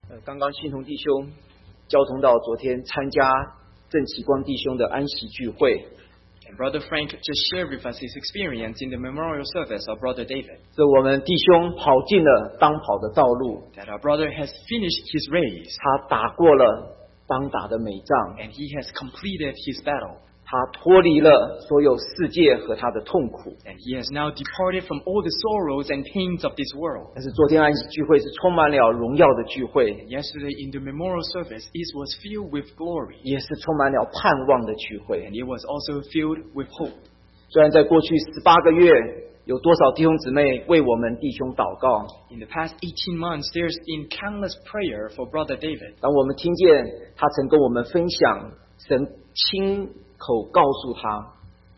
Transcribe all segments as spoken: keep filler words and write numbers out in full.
呃，刚刚信同弟兄交通到昨天参加郑启光弟兄的安息聚会。 And Brother Frank just shared with us his experience in the memorial service of Brother David. 这我们弟兄跑进了当跑的道路， That our brother has finished his race 他打过了当打的美仗， and he has completed his battle. 他脱离了所有世界和他的痛苦。 And he has now departed from all the sorrows and pains of this world. 但是昨天安息聚会是充满了荣耀的聚会， And yesterday in the memorial service, it was filled with glory. 也是充满了盼望的聚会。 And it was also filled with hope. 虽然在过去十八个月，有多少弟兄姊妹为我们弟兄祷告， In the past eighteen months, there's been countless prayer for Brother David. 当我们听见他曾跟我们分享神亲口告诉他，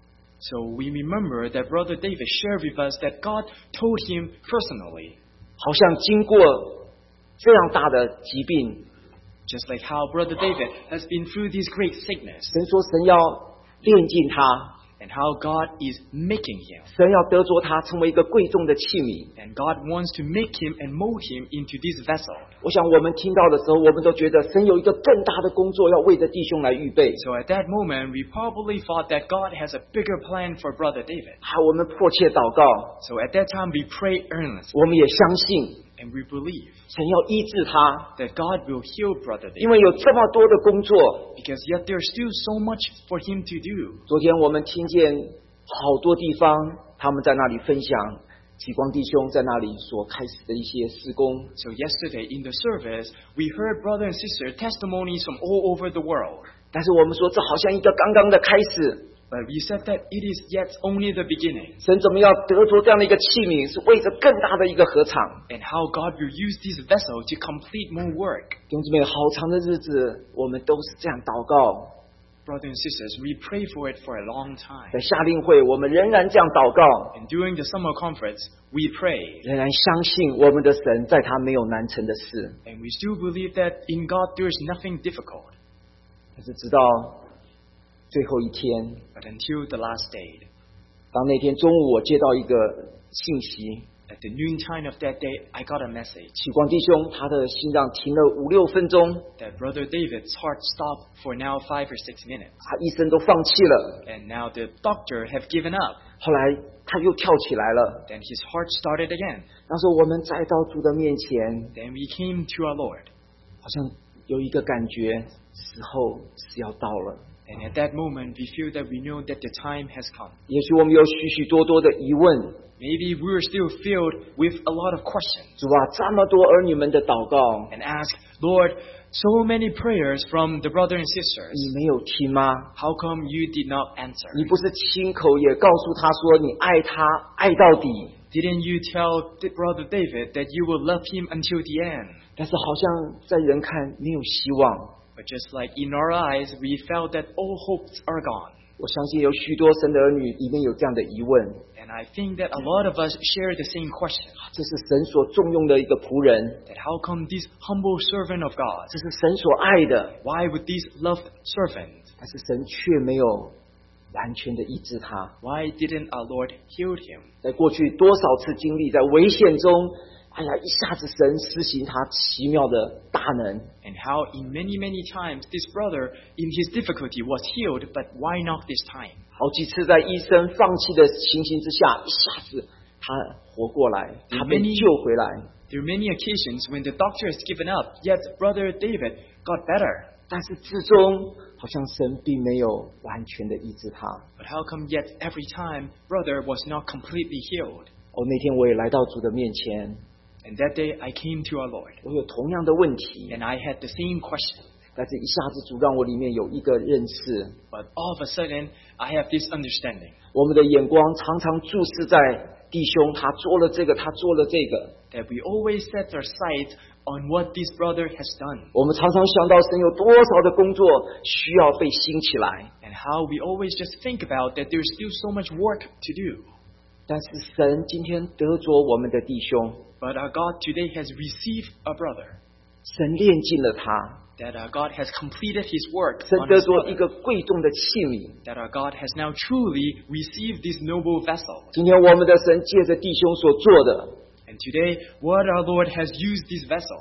So we remember that Brother David shared with us that God told him personally, 好像经过这样大的疾病， just like how Brother David has been through this great sickness, 神说神要炼净他， and how God is making him. 神要得着他成为一个贵重的器皿。 And God wants to make him and mold him into this vessel. 我想我们听到的时候，我们都觉得神有一个更大的工作要为着弟兄来预备。 So at that moment, we probably thought that God has a bigger plan for Brother David. 好，我们迫切祷告， So at that time, we pray earnestly, 我们也相信 and we believe 神要医治他， that God will heal Brother 因 David. 为有这么多的工作。 Because yet there's still so much for him to do. 昨天我们听见好多地方他们在那里分享启光弟兄在那里所开始的一些事工， So yesterday in the service, we heard brother and sister testimonies from all over the world. 但是我们说这好像一个刚刚的开始， But we said that it is yet only the beginning. 神怎么要得着这样的一个器皿，是为着更大的一个合场。 And how God will use this vessel to complete more work. 弟兄姊妹，好长的日子我们都是这样祷告， Brothers and sisters, we pray for it for a long time. 在夏令会我们仍然这样祷告， And during the summer conference, we pray. 仍然相信我们的神在他没有难成的事。 And we still believe that in God there is nothing difficult. 但是直到最后一天， But until the last day, 当那天中午我接到一个信息， at the noontime of that day, I got a message 启光弟兄他的心脏停了五六分钟， that Brother David's heart stopped for now five or six minutes. 他医生都放弃了， And now the doctor have given up. 后来他又跳起来了。 Then his heart started again. 那时候我们再到主的面前， Then we came to our Lord. 好像有一个感觉，时候是要到了。 And at that moment, we feel that we know that the time has come. 也许我们有许许多多的疑问， Maybe we're still filled with a lot of questions 主啊，这么多儿女们的祷告， and ask, Lord, so many prayers from the brother and sisters. 你没有听吗？ How come you did not answer? 你不是亲口也告诉他说你爱他爱到底， Didn't you tell the brother David that you will love him until the end? 但是好像在人看没有希望。 But just like in our eyes, we felt that all hopes are gone. 我相信有许多神的儿女里面有这样的疑问， And I think that a lot of us share the same question. 这是神所重用的一个仆人， That how come this humble servant of God, 这是神所爱的， why would this loved servant, 但是神却没有完全的医治他。 why didn't our Lord heal him? 在过去多少次经历，在危险中，哎呀，一下子神施行他奇妙的大能。 And how in many, many times this brother in his difficulty was healed, but why not this time? 好几次在医生放弃的情形之下，一下子他活过来，他被救回来。 There are many occasions when the doctor has given up, yet brother David got better. 但是至终好像神并没有完全的医治他。 But how come yet every time brother was not completely healed? 哦，那天我也来到主的面前， And that day I came to our Lord, 我有同样的问题， and I had the same question. 但是一下子主让我里面有一个认识， But all of a sudden, I have this understanding 我们的眼光常常注视在弟兄，他做了这个，他做了这个， that we always set our sights on what this brother has done, 我们常常想到神有多少的工作需要被兴起来， and how we always just think about that there's still so much work to do. 但是神今天得着我们的弟兄， But our God today has received a brother, 神炼尽了他， that our God has completed his work 神 on 得 his 着一 brother, 个贵重的器皿。 that our God has now truly received this noble vessel. 今天我们的神借着弟兄所做的， And today, what our Lord has used this vessel,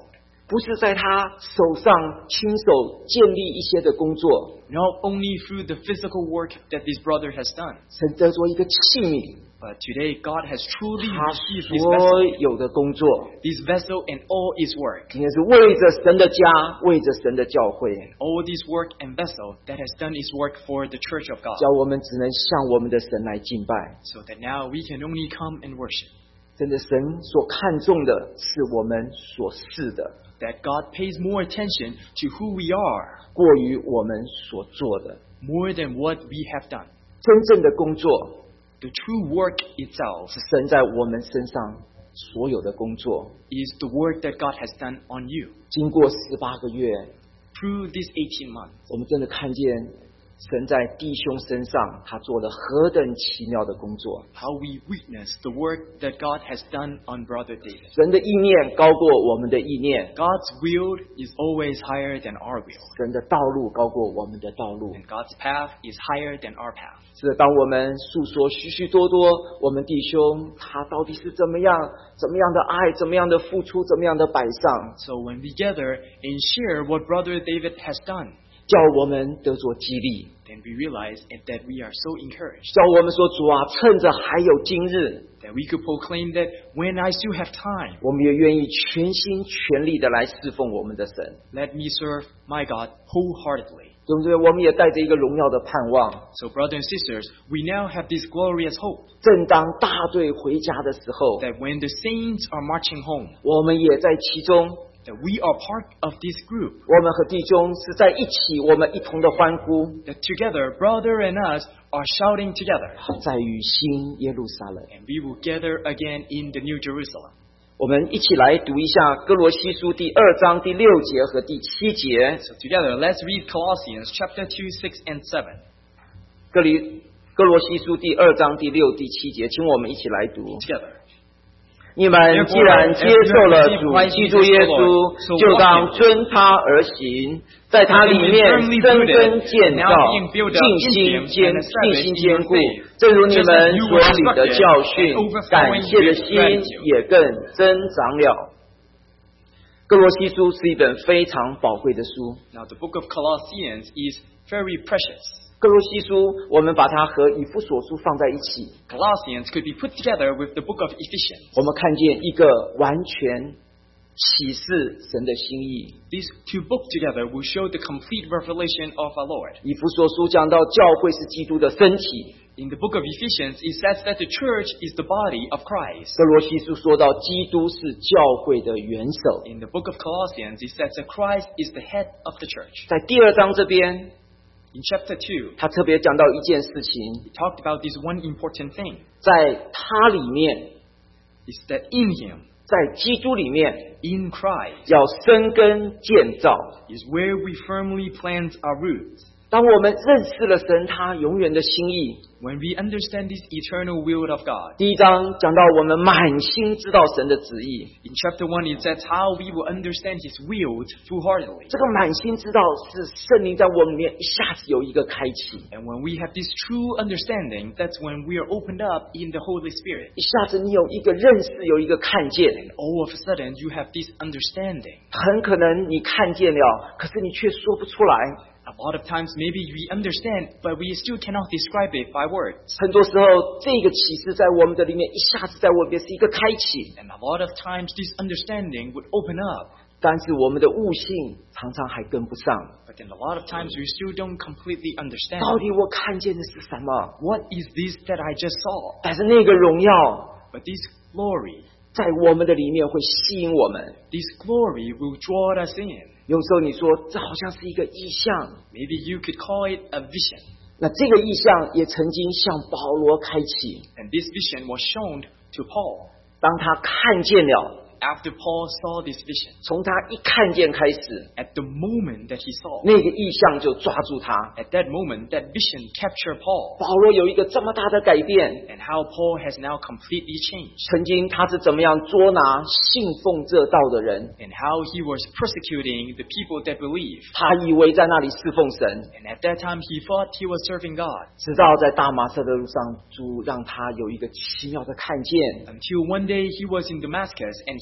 不是在他手上亲手建立一些的工作， not only through the physical work that this brother has done, 神得做一个器皿， but today God has truly 他 received this 所 vessel, 有的工作， this vessel and all its work, 今天是为着神的家，为着神的教会， all this work and vessel that has done its work for the church of God, 叫我们只能向我们的神来敬拜。 so that now we can only come and worship. 真的，神所看重的是我们所是的， That God pays more attention to who we are 过于我们所做的。 more than what we have done. 真正的工作 The true work itself 是神在我们身上所有的工作。 is the work that God has done on you. 经过十八个月， Through these eighteen months, 我们真的看见神在弟兄身上，他做了何等奇妙的工作。 how we witness the work that God has done on Brother David. 神的意念高过我们的意念， God's will is always higher than our will, 神的道路高过我们的道路。 and God's path is higher than our path. 是的，当我们诉说许许多多我们弟兄他到底是怎么样、怎么样的爱、怎么样的付出、怎么样的摆上， So when we gather and share what Brother David has done, 叫我们得着激励， then we realize that we are so encouraged 叫我们说主啊，趁着还有今日， that we could proclaim that when I still have time, 我们也愿意全心全力的来侍奉我们的神。 let me serve my God wholeheartedly. 对不对？我们也带着一个荣耀的盼望， So brothers and sisters, we now have this glorious hope 正当大队回家的时候， that when the saints are marching home, 我们也在其中。 that we are part of this group, 我们和弟兄是在一起，我们一同的欢呼， that together, brother and us are shouting together, 在于新耶路撒冷。 and we will gather again in the New Jerusalem. 我们一起来读一下哥罗西书第二章第六节和第七节。 So together, let's read Colossians chapter two, six, and seven. 哥里哥罗西书第二章第六、第七节，请我们一起来读。 Together. 你们既然接受了主基督耶稣，就当遵他而行，在他里面深根建造，尽心坚尽心坚固，正如你们所领的教训，感谢的心也更增长了。哥罗西书是一本非常宝贵的书。 Now the book of Colossians is very precious. 哥罗西书，我们把它和以弗所书放在一起， Colossians could be put together with the book of Ephesians. 我们看见一个完全启示神的心意。 These two books together will show the complete revelation of our Lord. 以弗所书讲到教会是基督的身体， In the book of Ephesians, it says that the church is the body of Christ. 哥罗西书说到基督是教会的元首。 In the book of Colossians, it says that Christ is the head of the church. 在第二章这边， In chapter two, 他特别讲到一件事情， he talked about this one important thing, 在他里面， is that in him, 在基督里面， in Christ, 要生根建造。 is where we firmly plant our roots. 当我们认识了神他永远的心意， When we understand this eternal will of God. 第一章讲到我们满心知道神的旨意， In chapter one, it says how we will understand His will full-heartedly. 这个满心知道是圣灵在我们里面一下子有一个开启， And when we have this true understanding, that's when we are opened up in the Holy Spirit. 一下子你有一个认识，有一个看见， And all of a sudden, you have this understanding. 很可能你看见了，可是你却说不出来。 A lot of times, maybe we understand, but we still cannot describe it by words. 很多时候，这个启示在我们的里面一下子在我们里面是一个开启， And a lot of times, this understanding would open up. 但是我们的悟性常常还跟不上。 But then a lot of times, we still don't completely 到 understand. 底我看见的是什么？ What is this that I just saw? 但是那个荣耀 But this glory, 在我们的里面会吸引我们。 this glory will draw us in. 有时候你说这好像是一个意象， Maybe you could call it a vision. 那这个意象也曾经向保罗开启。 And this vision was shown to Paul. 当他看见了， After Paul saw this vision, 从他一看见开始， at the moment that he saw, 那个意象就抓住他。 at that moment, that vision captured Paul. 保罗有一个这么大的改变。 And how Paul has now completely changed. 曾经他是怎么样捉拿信奉这道的人？ And how he was persecuting the people that believe. 他以为在那里侍奉神， And at that time, he thought he was serving God. 直到在大马色的路上，主让他有一个奇妙的看见。 Until one day he was in Damascus and he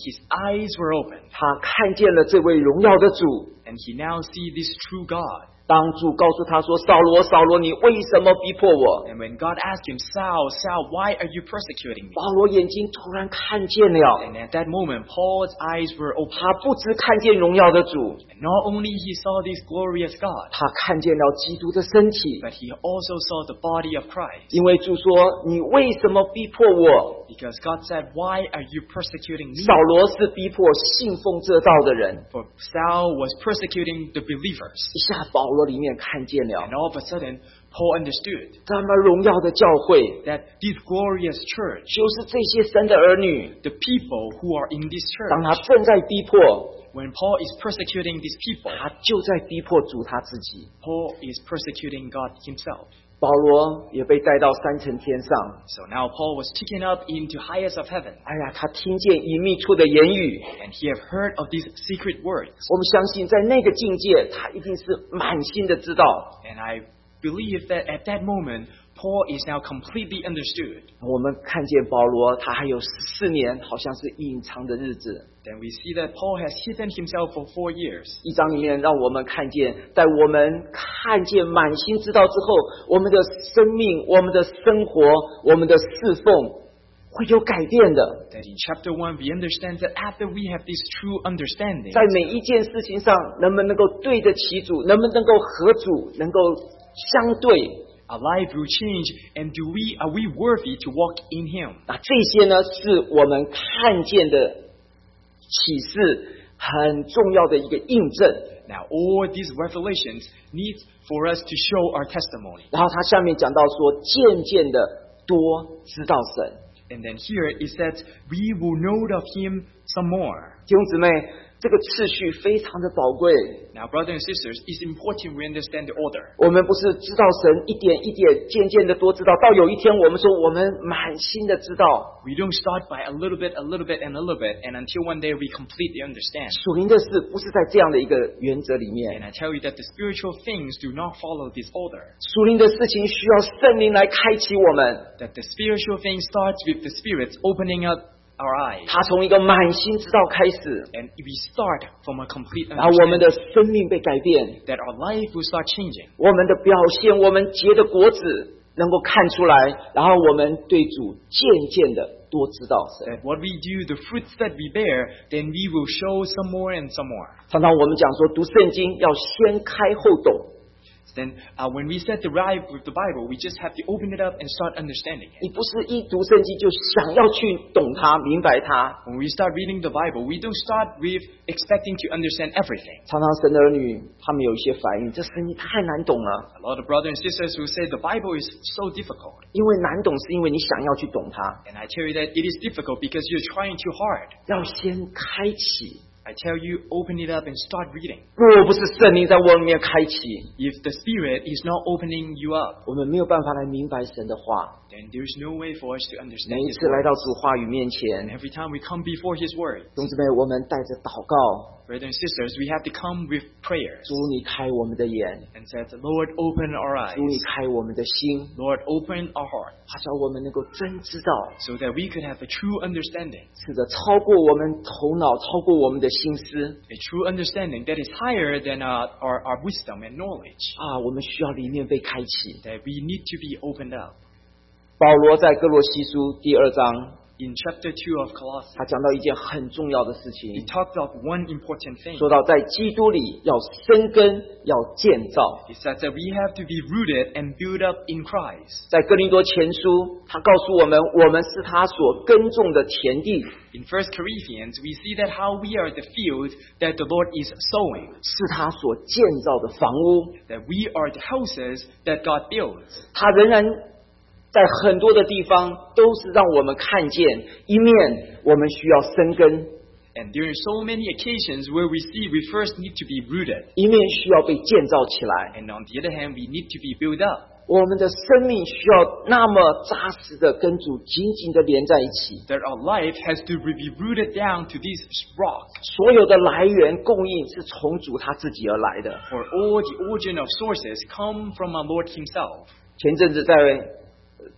his eyes were opened. 他看见了这位荣耀的主。 And he now sees this true God. 当主告诉他说：“扫罗，扫罗，你为什么逼迫我？” And when God asked him, Saul, Saul, why are you persecuting me? 保罗眼睛突然看见了， And at that moment, Paul's eyes were opened. 他不只看见荣耀的主， And not only he saw this glorious God, 他看见了基督的身体。 but he also saw the body of Christ. 因为主说：“你为什么逼迫我 Because God said, why are you persecuting？” me? 扫罗是逼迫信奉这道的人。 For Saul was persecuting the believers. 一下，保罗里面看见了 And all of a sudden, Paul understood 这么荣耀的教会， that this glorious church, 就是这些神的儿女。 the people who are in this 当他 church, 正在逼迫， when Paul is persecuting these people, 他就在逼迫主他自己。 Paul is persecuting God himself. 保罗也被带到三层天上。 So now Paul was taken up into highest of heaven, 哎呀，他听见隐秘处的言语。 and he have heard of these secret words. 我们相信，在那个境界，他一定是满心的知道。 And I believe that at that moment, Paul is now completely understood. 我们看见保罗，他还有十四年，好像是隐藏的日子。 Then we see that Paul has hidden himself for four years. 一章里面让我们看见，在我们看见满心知道之后，我们的生命、我们的生活、我们的侍奉会有改变的。 That in chapter one, we understand that after we have this true understanding, 在每一件事情上，能不能够对得起主，能不能够合主，能够相对， our life will change, and do we are we worthy to walk in Him? 那这些呢，是我们看见的启示很重要的一个印证。 Now, all these revelations need for us to show our testimony. 然后他下面讲到说，渐渐的多知道神。 And then here it says, we will know of Him some more. 弟兄姊妹，这个次序非常的宝贵。 Now, brothers and sisters, it's important we understand the order. 我们不是知道神一点一点、渐渐的多知道，到有一天我们说我们满心的知道。 We don't start by a little bit, a little bit, and a little bit, and until one day we completely understand. 属灵的事不是在这样的一个原则里面， And I tell you that the spiritual things do not follow this order. 属灵的事情需要圣灵来开启我们。 That the spiritual thing starts with the Spirit opening up our eyes. 他从一个满心知道开始， And we start from a complete 然后我们的 understanding 生命被改变， that our life will start changing. 我们的表现，我们结的果子能够看出来，然后我们对主渐渐的多知道神。 That what we do, the fruits that we bear, then we will show some more and some more. 常常我们讲说，读圣经要先开后懂。 Then uh, when we set the right with the Bible, we just have to open it up and start understanding it. 你不是一读圣经就想要去懂它、明白它。 When we start reading the Bible, we don't start with expecting to understand everything. 常常神的儿女他们有一些反应，这圣经太难懂了。 A lot of brothers and sisters will say the Bible is so difficult. 因为难懂是因为你想要去懂它， And I tell you that it is difficult because you're trying too hard. 要先开启。 I tell you, open it up and start reading. 若不是圣灵在我里面开启， If the Spirit is not opening you up, 我们没有办法来明白神的话。 then there's no way for us to 每 understand 一 His 次来 word. 到主话语面 And 前， every time we come before His word, 弟兄姊妹，我们带着祷告， brothers and sisters, we have to come with prayers 主你开我们的眼， and say, Lord, open our 主你 eyes. 开我们的心， Lord, open our heart 好叫我们能够真知道， so that we could have a true understanding, 是的，超过我们头脑，超过我们的心思 a true understanding that is higher than our, our, our wisdom and knowledge, 啊！我们需要里面被开启。 that we need to be opened up. 保罗在哥罗西书第二章， In chapter two of Colossians, 他讲到一件很重要的事 he 情， talked of one important thing. 说到在基督里要生根，要建造。 He said that we have to be rooted and built up in Christ. 在哥林多前书，他告诉我们，我们是他所耕种的田地， In First Corinthians, we see that how we are the field that the Lord is sowing, 是他所建造的房屋。 that we are the houses that God builds. 他仍然在很多的地方都是让我们看见，一面我们需要生根， And there are so many occasions where we see we first need to be rooted, 一面需要被建造起来。 and on the other hand, we need to be built up. 我们的生命需要那么扎实的跟主紧紧的连在一起， That our life has to be rooted down to this rock. 所有的来源供应是从主他自己而来的。 For all the origin of sources come from our Lord Himself. 前阵子在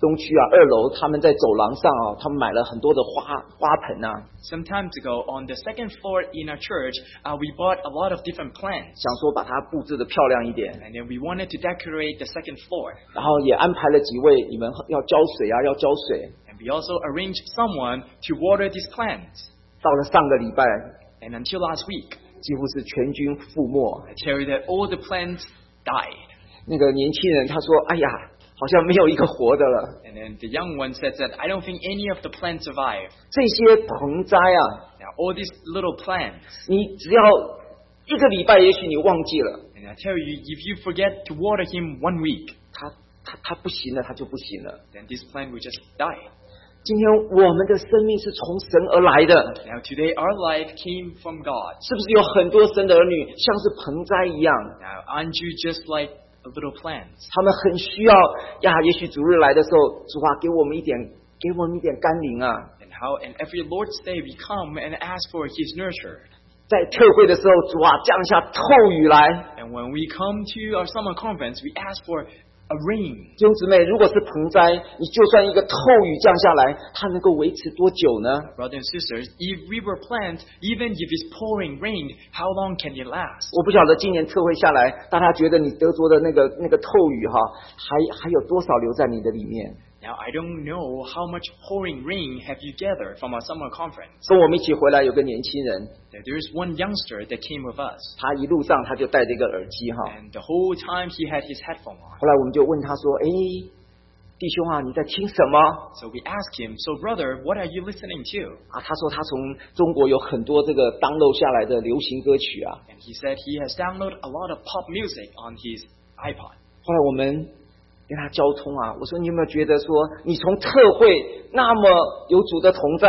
东区啊二楼，他们在走廊上啊，他们买了很多的花花盆啊。 Some times ago, on the second floor in our church, uh, we bought a lot of different plants. 想说把它布置的漂亮一点。 And then we wanted to decorate the second floor. 然后也安排了几位，你们要浇水啊，要浇水。 And we also arranged someone to water these plants. 到了上个礼拜 And until last week, 几乎是全军覆没。 I tell you that all the plants died. 那个年轻人他说：“哎呀，好像没有一个活的了。” And then the young one said that I don't think any of the plants survive. 这些盆栽啊， Now all these little plants. 你只要一个礼拜，也许你忘记了， And I tell you, if you forget to water him one week, 他他他不行了，他就不行了。 then this plant will just die. 今天我们的生命是从神而来的， Now today our life came from God. 是不是有很多神的儿女像是盆栽一样？ Now aren't you just like a little plant? 他们很需要呀，也许主日来的时候，主啊，给我们一点，给我们一点甘霖啊。 And how and every Lord's Day we come and ask for His nurture. 在特会的时候，主啊，降下透雨来。 And when we come to our summer conference, we ask for a rain. 弟兄姊妹，如果是盆栽，你就算一个透雨降下来，它能够维持多久呢？ Brothers and sisters, if we were plants, even if it's pouring rain, how long can it last? 我不晓得今年特会下来，大家觉得你得着的那个那个透雨哈，还还有多少留在你的里面？ Now, I don't know how much pouring rain have you gathered from our summer conference. 跟我们一起回来有个年轻人， There is one youngster that came with us. 他一路上他就戴着一个耳机哈。 And the whole time he had his headphone on. 后来我们就问他说：“哎，弟兄啊，你在听什么？” So we asked him, so brother, what are you listening to? 啊，他说他从中国有很多这个 download 下来的流行歌曲啊。 And he said he has downloaded a lot of pop music on his iPod. 后来我们跟他交通啊，我说你有没有觉得说，你从特会那么有主的同在？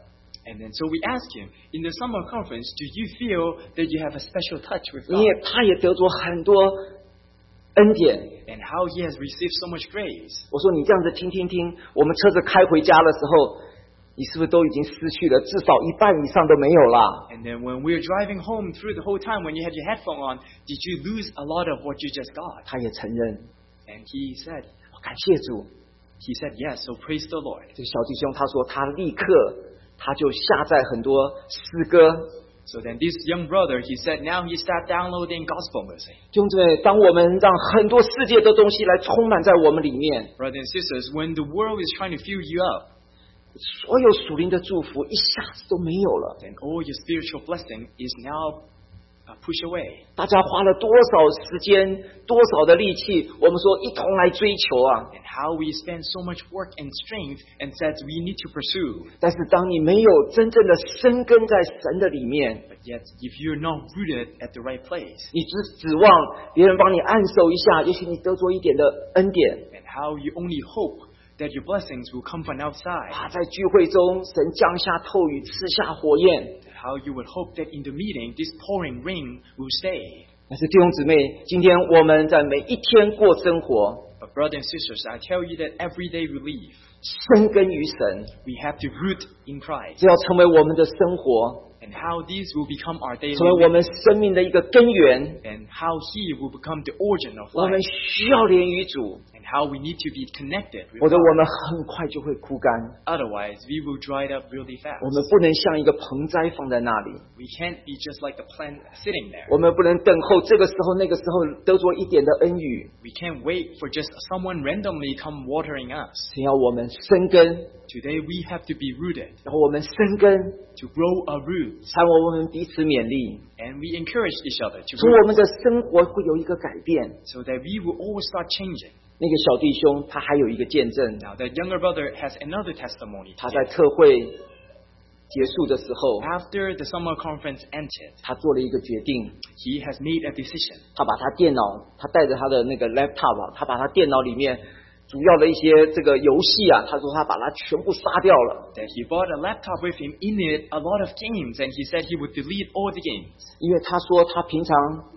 And then so we asked him, in the summer conference, do you feel that you have a special touch with 你也 God? 他也得着很多恩典。 And how he has received so much grace? 我说你这样子听听听，我们车子开回家的时候，你是不是都已经失去了至少一半以上都没有啦？ And then when we were driving home through the whole time when you had your headphone on, did you lose a lot of what you just got? 他也承认， And he said, 感谢主。 he said yes, so praise the Lord. 这个小弟兄他说他立刻他就下载很多诗歌。 So then this young brother, he said now he started downloading gospel music. 弟兄姊妹，当我们让很多世界的东西来充满在我们里面， Brothers and sisters, when the world is trying to fill you up, 所有属灵的祝福一下子都没有了。 then all your spiritual blessing is now uh, pushed away. 大家花了多少时间、多少的力气，我们说一同来追求啊！ And how we spend so much work and strength and said we need to pursue. 但是当你没有真正的生根在神的里面， But yet, if you're not rooted at the right place, 你只指望别人帮你按手一下，也许你得着一点的恩典 and how you only hope that your blessings will come from outside, 啊，在聚会中神降下透雨，赐下火焰。 how you would hope that in the meeting this pouring rain will stay. 但是弟兄姊妹，今天我们在每一天过生活， But brothers and sisters, I tell you that every day we live, 生根于神， we have to root in Christ. 这要成为我们的生活， And how these will become our daily 成为我们 living, 生命的一个根源。 and how He will become the origin of 我们 life, 需要连于主， and how we need to be connected 否 with 则我 God. 们很快就会枯干。 Otherwise, we will dry up really 我 fast. 们不能像一个盆栽放在那里， We can't be just like the plant sitting there. 我们不能等候这个时候那个时候得着一点的恩雨， We can't wait for just someone randomly come watering us. 只要我们生根， Today we have to be rooted, 然后我们生根， to grow our roots, 才我们彼此勉励， and we encourage each other to 从我 root, 们的生活会有一个改变。 so that we will all start changing. 那个小弟兄他还有一个见证， Now, the younger brother has another testimony. 他在特会结束的时候， After the summer conference ended, 他做了一个决定， he has made a decision. 他把他电脑，他带着他的那个 laptop 啊，他把他电脑里面主要的一些这个游戏啊，他说他把它全部杀掉了， That he bought a laptop with him, in it a lot of games, and he said he would delete all the games. 因为他说他平常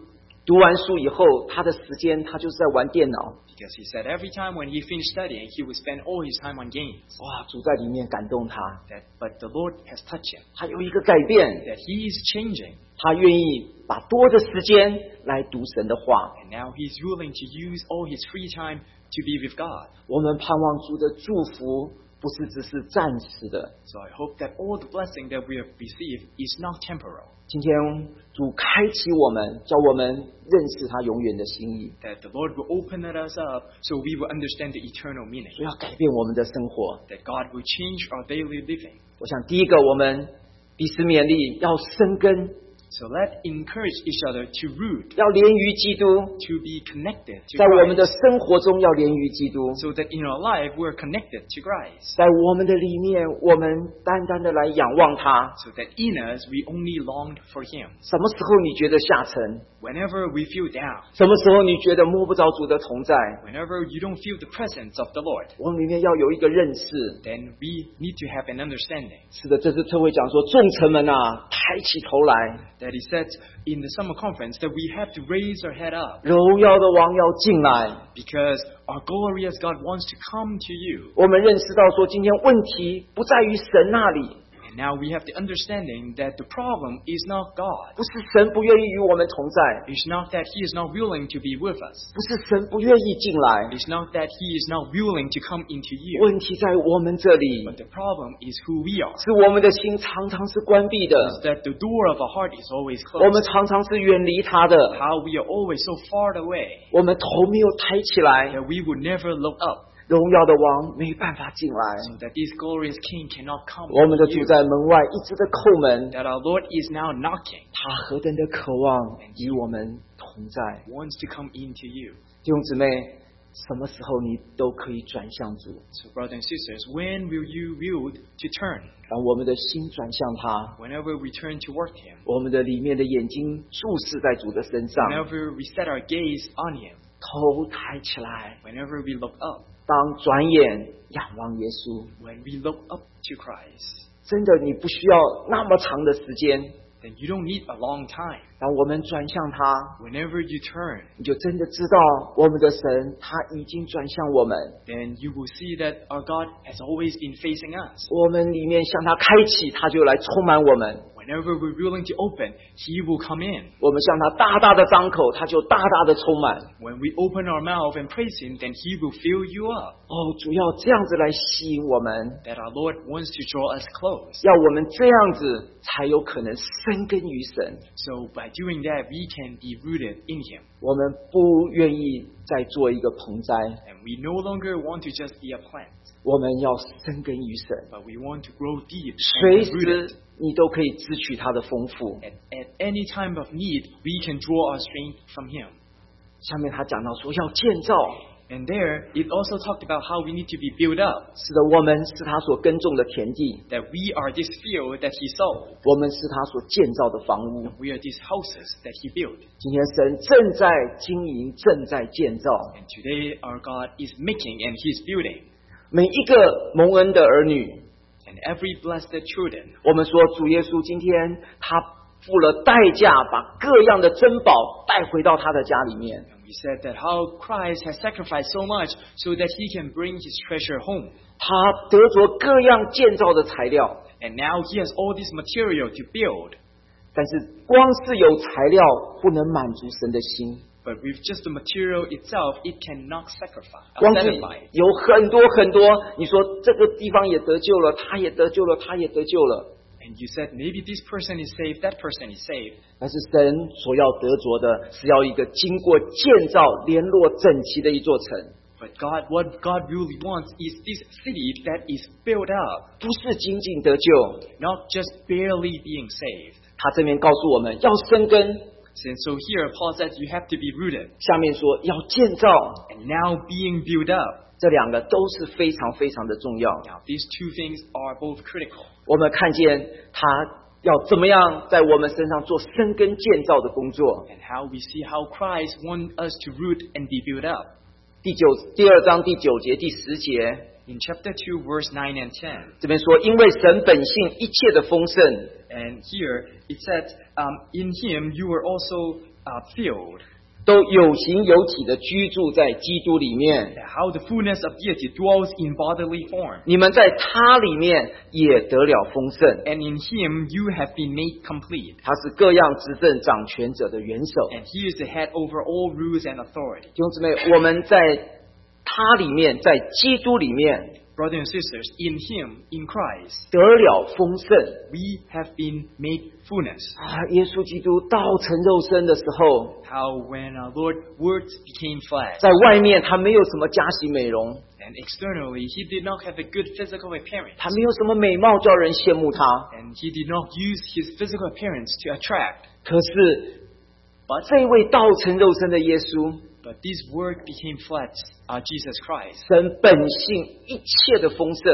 读完书以后，他的时间他就是在玩电脑。 Because he said every time when he finished studying, he would spend all his time on games. 哇，主在里面感动他。 That, but the Lord has touched him. 他有一个改变。 That he is changing. 他愿意把多的时间来读神的话。 And now he's willing to use all his free time to be with God. 我们盼望主的祝福不是只是暂时的。 So I hope that all the blessing that we have received is not temporal. 今天主开启我们，叫我们认识他永远的心意。 That the Lord will open us up, so we will understand the eternal meaning. 所以要改变我们的生活。 That God will change our daily living. 我想第一个，我们彼此勉励，要生根。 So let's encourage each other to root, 要连于基督 to be connected to 在我们的 Christ, 生活中要连于基督 so that in our life we're connected to Christ, 在我们的里面我们单单的来仰望他 so that in us we only longed for Him. 什么时候你觉得下沉 Whenever we feel down, 什么时候你觉得摸不着主的同在 whenever you don't feel the presence of the Lord, 我们里面要有一个认识 then we need to have an understanding. 是的，这次特会讲说众臣们啊抬起头来 That He said in the summer conference that we have to raise our head up, 荣耀的王要进来 because our glorious God wants to come to you. 我们认识到说今天问题不在于神那里 And now we have the understanding that the problem is not God. 不是神不愿意与我们同在 It's not that He is not willing to be with us. 不是神不愿意进来 It's not that He is not willing to come into you. 问题在我们这里 But the problem is who we are. 是我们的心常常是关闭的 Is that the door of our heart is always 我们 closed. 常常是远离他的 How we are always so far away 我们头没有抬起来 that we would never look up, 荣耀的王没办法进来 so that this glorious King cannot come 我们的 to 主 you. 在门外一直的叩门 That our Lord is now knocking, 他何等的渴望与我们同在 wants to come into you. 弟兄姊妹什么时候你都可以转向主 So brothers and sisters, when will you will to turn? 让我们的心转向他 Whenever we turn toward Him, 我们的里面的眼睛注视在主的身上 whenever we set our gaze on Him, 头抬起来 whenever we look up, 当转眼仰望耶稣 when we look up to Christ, 真的你不需要那么长的时间 then you don't need a long time. 当我们转向他 Whenever you turn, 你就真的知道我们的神他已经转向我们 then you will see that our God has always been facing us. 我们里面向他开启他就来充满我们 Whenever we're willing to open, He will come in. 我们向他大大的张口他就大大的充满 When we open our mouth and praise Him, then He will fill you up. 哦主要这样子来吸引我们 That our Lord wants to draw us close. 要我们这样子才有可能生根于神 So by doing that, we can be rooted in Him. 我们不愿意再做一个盆栽 And we no longer want to just be a plant, 我们要生根于神 but we want to grow deep 随 and be rooted. 时你都可以支取他的丰富 At, at any time of need, we can draw our strength from Him. 下面他讲到说要建造 And there, it also talked about how we need to be built up. 是的我们是他所耕种的田地 That we are this field that He sowed. 我们是他所建造的房屋 We are these houses that He built. 今天神正在经营正在建造 And today, our God is making and He's building. 每一个蒙恩的儿女 And every blessed children, 我们说主耶稣今天他付了代价把各样的珍宝带回到他的家里面 and we said that how Christ has sacrificed so much so that He can bring His treasure home. 他得着各样建造的材料 And now He has all this material to build. 但是光是有材料不能满足神的心 But with just the material itself, it cannot sacrifice, 光是 satisfy. 有很多很多你说这个地方也得救了他也得救了他也得救了 And you said, maybe this person is saved, that person is saved. 但是神所要得着的是要一个经过建造联络整齐的一座城 But God, what God really wants is this city that is built up, 不是仅仅得救 not just barely being saved. 他这边告诉我们要生根 And so here, Paul says you have to be rooted. 下面说要建造 And now being built up. 这两个都是非常非常的重要 Now, these two things are both critical. 我们看见他要怎么样在我们身上做生根建造的工作 And how we see how Christ wants us to root and be built up. 第九第二章第九节第十节 In chapter two, verse nine and ten, 这边说因为神本性一切的丰盛 and here it said, um, in Him you were also uh, filled. 都有形有体的居住在基督里面。 How the fullness of deity dwells in bodily form. 你们在他里面也得了丰盛。 And in him you have been made complete. 他是各样执政掌权者的元首。 And he is the head over all rules and authority. 弟兄姊妹，我们在他里面，在基督里面 Brothers and sisters, in him, in Christ, 得了丰盛。 we have been made fullness. 啊，耶稣基督道成肉身的时候， How when our Lord words became flesh, 在外面他没有什么家型美容， and externally he did not have a good physical appearance, 他没有什么美貌叫人羡慕他。 and he did not use his physical appearance to attract. 可是，这位道成肉身的耶稣， But this word became flesh, uh, Jesus Christ. 神本性一切的丰盛。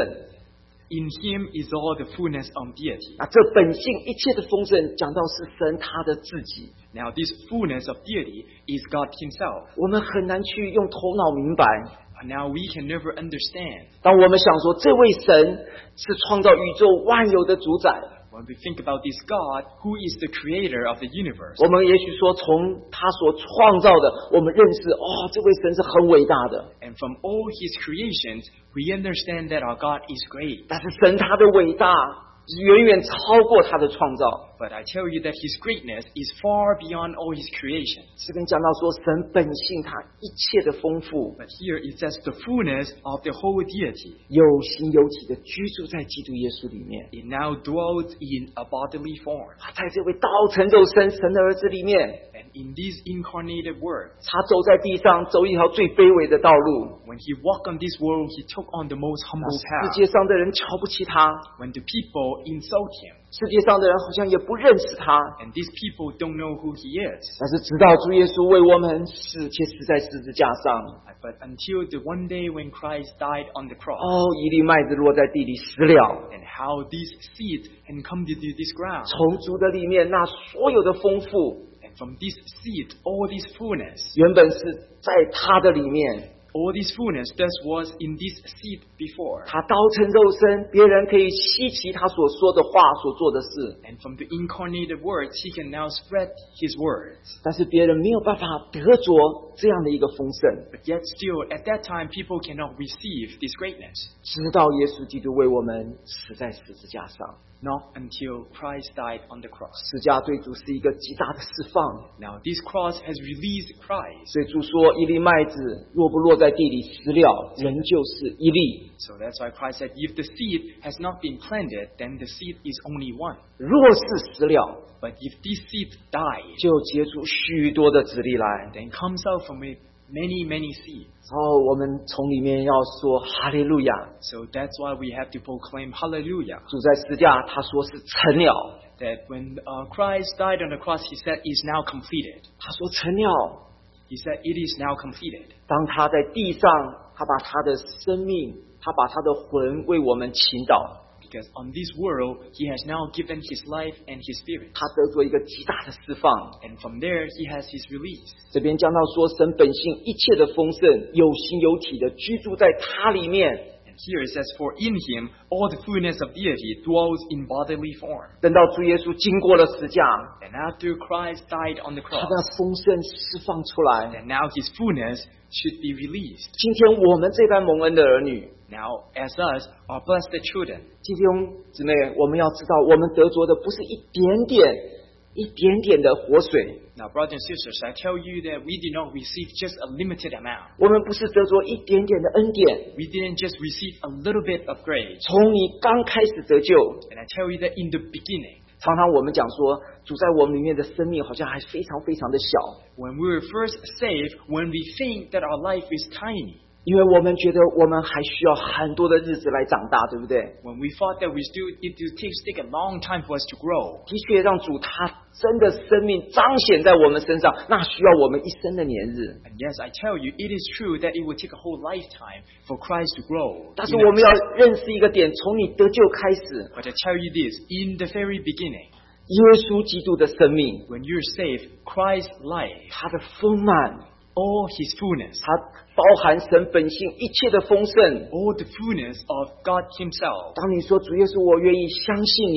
In him is all the fullness of deity. 啊，这本性一切的丰盛，讲到是神他的自己。 Now this fullness of deity is God himself. 我们很难去用头脑明白。 Now we can never understand. 当我们想说这位神是创造宇宙万有的主宰， When we think about this God, who is the creator of the universe, 我们也许说从他所创造的，我们认识哦，这位神是很伟大的。 and from all his creations, we understand that our God is great. 但是神他的伟大远远超过他的创造。 But I tell you that his greatness is far beyond all his creations. 这边讲到说神本性他一切的丰富， But here it says the fullness of the whole deity. 有形有体的居住在基督耶稣里面。 It now dwells in a bodily form. 在这位道成肉身神的儿子里面， And in this incarnated word, 他走在地上，走一条最卑微的道路。 when he walked on this world, he took on the most humble 世 path. 界上的人瞧不起他， When the people insult him, 世界上的人好像也不认识他。 and these people don't know who he is. 但是直到主耶稣为我们死，且死在十字架上。 But until the one day when Christ died on the cross, 哦，一粒麦子落在地里死了， and how these seeds can come to this ground, 从主的里面那所有的丰富， and from this seed, all this fullness, 原本是在他的里面。 all this fullness that was in this seed before. 他道成肉身，别人可以稀奇他所说的话、所做的事， And from the incarnated words, he can now spread his words. 但是别人没有办法得着这样的一个丰盛。 But yet still, at that time, people cannot receive this greatness. 直到耶稣基督为我们死在十字架上， Not until Christ died on the cross. 十字架对主是一个极大的释放。 Now this cross has released Christ. 所以主说：“一粒麦子若不落在地里死了，仍旧是一粒； So that's why Christ said, if the seed has not been planted, then the seed is only one. 若是死了， But if this seed dies, 就结出许多的子粒来。” then comes out from it many, many seeds. 哦，我们从里面要说哈利路亚。 So that's why we have to proclaim hallelujah. 主在十字架，他说是成了， That when uh, Christ died on the cross, he said, is now completed. 他说成了。 He said, it is now completed. 当他在地上，他把他的生命，他把他的魂为我们倾倒， Because on this world, he has now given his life and his spirit. 他得着一个极大的释放。 And from there, he has his release. 这边讲到说，神本性一切的丰盛，有形有体的居住在他里面。 And here it says, for in him, all the fullness of deity dwells in bodily form. 等到主耶稣经过了十字架， And after Christ died on the 他 cross, 的丰盛释放出来。 then now his fullness should be released. 今天我们这代蒙恩的儿女， Now, as us, our blessed children, 弟兄姊妹，我们要知道，我们得着的不是一点点、一点点的活水， now brothers and sisters, I tell you that we did not receive just a limited amount. 我们不是得着一点点的恩典。 We didn't just receive a little bit of grace. 从你刚开始得救， And I tell you that in the beginning, 常常我们讲说，主在我们里面的生命好像还非常非常的小， when we were first saved, when we think that our life is tiny, 因为我们觉得我们还需要很多的日子来长大，对不对？ when we thought that we still it will take, take a long time for us to grow. 的确，让主他真的生命彰显在我们身上，那需要我们一生的年日。 And yes, I tell you, it is true that it will take a whole lifetime for Christ to grow. 但是我们要认识一个点，从你得救开始， But I tell you this, in the very beginning, 耶稣基督的生命， when you're saved, Christ's life, 他的丰满， all his fullness, 它包含神本性一切的丰盛。 all the fullness of God himself. 当你说主耶稣，我愿意相信你，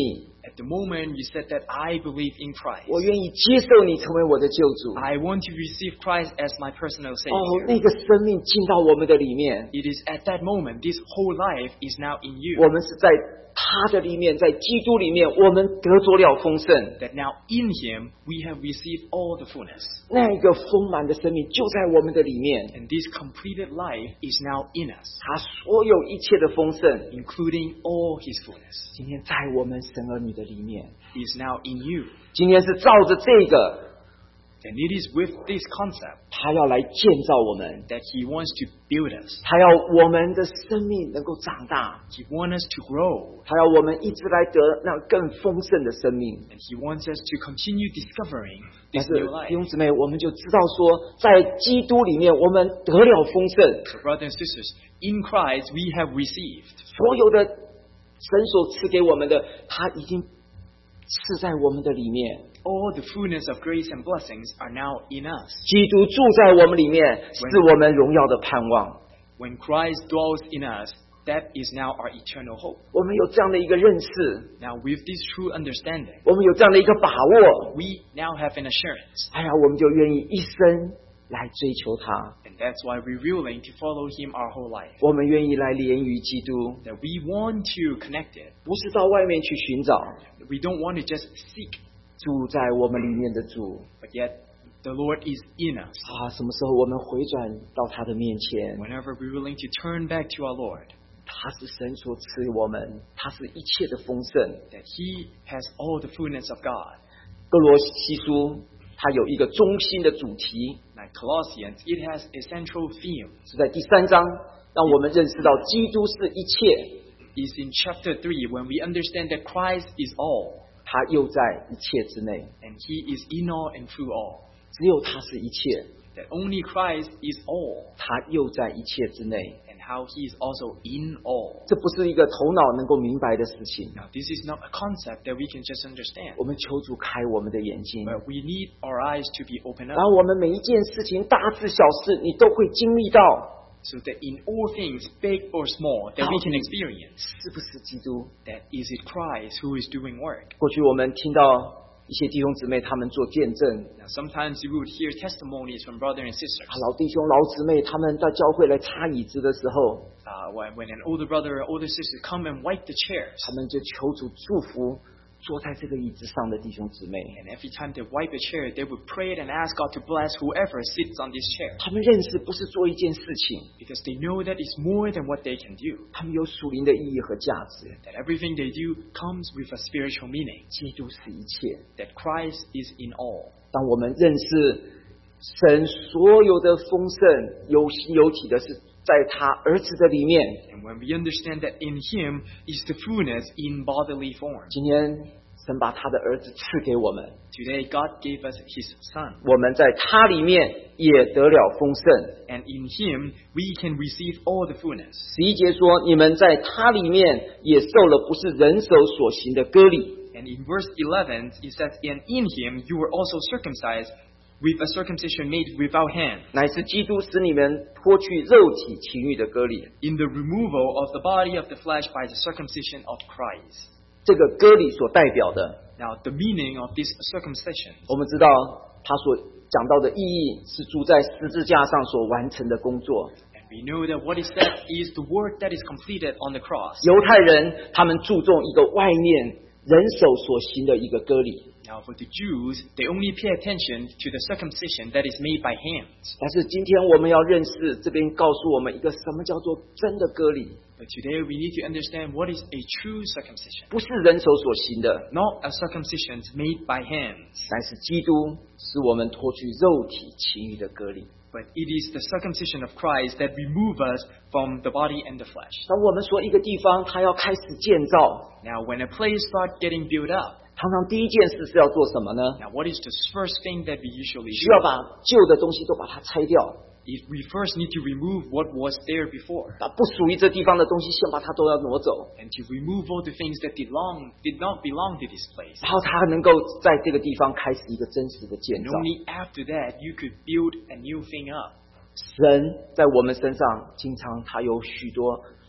At the moment you said that I believe in Christ, 我愿意接受你成为我的救主。 I want to receive Christ as my personal 哦， Savior. 那个生命进到我们的里面， It is at that moment, this whole life is now in you. 我们是在他的里面，在基督里面，我们得着了丰盛。 That now in Him we have received all the fullness. 那个丰满的生命就在我们的里面， And this completed life is now in us, 他所有一切的丰盛， including all His fullness. 今天在我们神儿女的里面， Is now in you. 今天是照着这个， And it is with this concept 他要来建造我们， that He wants to build us. 他要我们的生命能够长大， He wants us to grow. 他要我们一直来得那更丰盛的生命。 And He wants us to continue discovering 但 this 是 new 弟兄 life. 姊妹，我们就知道说，在基督里面，我们得了丰盛， So brothers and sisters, in Christ we have received 所有的神所赐给我们的，他已经赐在我们的里面。 all the fullness of grace and blessings are now in us. 基督住在我们里面，是我们荣耀的盼望。 When Christ dwells in us, that is now our eternal hope. 我们有这样的一个认识， Now with this true understanding, 我们有这样的一个把握， we now have an assurance. 哎呀，我们就愿意一生来追求他， And that's why we're willing to follow Him our whole life. 我们愿意来连于基督， That we want to connect it. 不是到外面去寻找 We don't want to just seek, 住在我们里面的主 but yet the Lord is in us. 啊。什么时候我们回转到他的面前， Whenever we're willing to turn back to our Lord, 他是神所赐给我们，他是一切的丰盛。 that He has all the fullness of God. 哥罗西书它有一个中心的主题， Like Colossians, it has a central theme. 是在第三章，让我们认识到基督是一切， Is in chapter three when we understand that Christ is all, 他又在一切之内， and He is in all and through all. 只有他是一切， That only Christ is all, 他又在一切之内。 and how He is also in all. 这不是一个头脑能够明白的事情。 Now, this is not a concept that we can just understand, 我们求主开我们的眼睛， but we need our eyes to be opened 然 up, 后我们每一件事情，大事小事，你都会经历到， so that in all things, big or small, that we can experience, 是不是基督？ that is it Christ who is doing work. 过去我们听到一些弟兄姊妹他们做见证， Now, sometimes you would hear testimonies from brothers and sisters. 啊，老弟兄、老姊妹他们到教会来擦椅子的时候， Uh, when, when an older brother or older sister come and wipe the chairs, 他们就求主祝福坐在这个椅子上的弟兄姊妹。 and every time they wipe a chair, they would pray and ask God to bless whoever sits on this chair, 他们认识不是做一件事情， because they know that it's more than what they can do. 他们有属灵的意义和价值。 That everything they do comes with a spiritual meaning. 基督是一切。 That Christ is in all. 当我们认识神所有的丰盛有形有体的是在他儿子的里面。 And when we understand that in Him is the fullness in bodily form. 今天神把他的儿子赐给我们， Today, God gave us His Son, 我们在他里面也得了丰盛。 and in Him we can receive all the fullness. 十一节说，你们在他里面也受了不是人手所行的割礼。 And in verse eleven, it says, And in Him you were also circumcised with a circumcision made without hand, 乃是基督使你们脱去肉体情欲的割礼。 in the removal of the body of the flesh by the circumcision of Christ. 这个割礼所代表的， Now, the meaning of this circumcision, 我们知道他所讲到的意义是主在十字架上所完成的工作。 and we know that what is said is the work that is completed on the cross. 犹太人他们注重一个外面人手所行的一个割礼， Now, for the Jews, they only pay attention to the circumcision that is made by hands. 但是今天我们要认识，这边告诉我们一个什么叫做真的割礼， But today we need to understand what is a true circumcision. 不是人手所行的， Not a circumcision made by hands, 乃是基督使我们脱去肉体情欲的割礼。 but it is the circumcision of Christ that remove us from the body and the flesh. 当我们说一个地方它要开始建造， Now, when a place starts getting built up, 常常第一件事是要做什么呢？ now what is the first thing that we usually 需要 do? 把旧的东西都把它拆掉， Is we first need to remove what was there before, 把不属于这地方的东西先把它都要挪走， and to remove all the things that did, long, did not belong to this place. 然后它能够在这个地方开始一个真实的建 And 造。 only after that you could build a new thing up. 神在我们身上，经常他有许多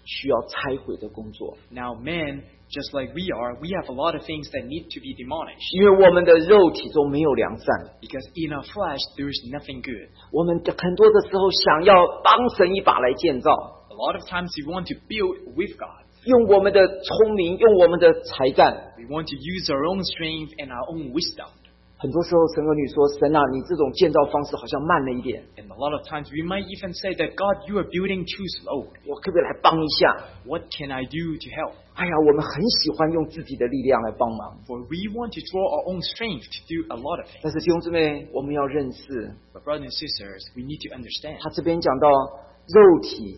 需要拆毁的工作。 Now men, just like we are, we have a lot of things that need to be demolished. 因为我们的肉体中没有良善， Because in our flesh, there is nothing good. 我们很多的时候想要帮神一把来建造， A lot of times we want to build with God. 用我们的聪明，用我们的才干。 We want to use our own strength and our own wisdom. 很多时候神儿女说，神啊，你这种建造方式好像慢了一点， And a lot of times we might even say that, God, you are building too slow. 我可不可以来帮一下？ What can I do to help? 哎呀，我们很喜欢用自己的力量来帮忙。 For we want to draw our own strength to do a lot of things. 但是弟兄姊妹，我们要认识， But brothers and sisters, we need to understand. 他这边讲到肉体